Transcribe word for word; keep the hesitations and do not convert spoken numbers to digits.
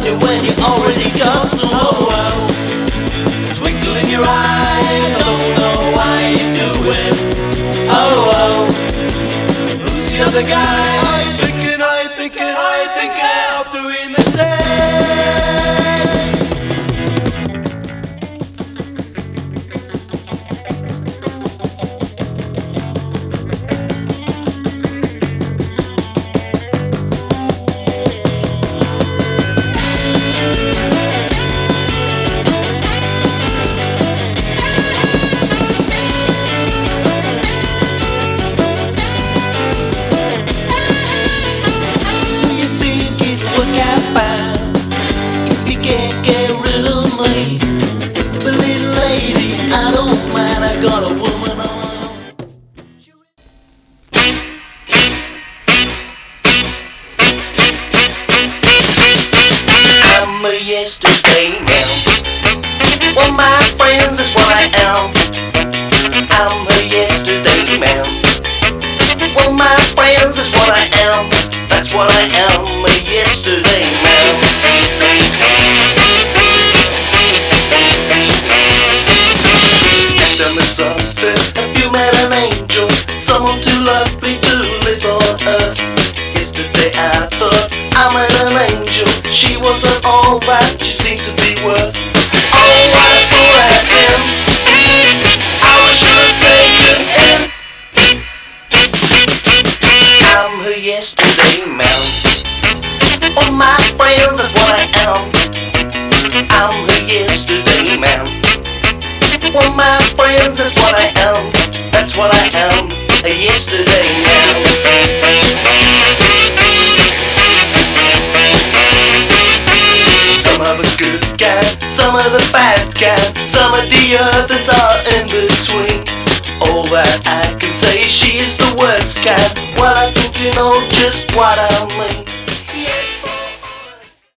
you when you're already gone. So oh, oh, twinkle in your eye, I don't know why you're doing. Oh, oh, who's the other guy? Are you thinking, are you thinking, are you thinking of doing the same? Got a woman on. I'm a yesterday man. Well, my friends, is what I am. I'm a yesterday man. Well, my friends, is what I am. That's what I am, a yesterday man. Tell me something, have you met an angel? Someone too lovely to live on earth. Yesterday I thought I met an angel. She wasn't all that she seemed to be worth. Oh, what a fool I am. I was sure taken in. I'm her yesterday man. Oh, my friends, that's what I am. I'm her yesterday man. Well, my friends, that's what I am. That's what I am, a yesterday man. Some are the good kind, some are the bad kind, some of the others are in between. All that I can say, she is the worst kind.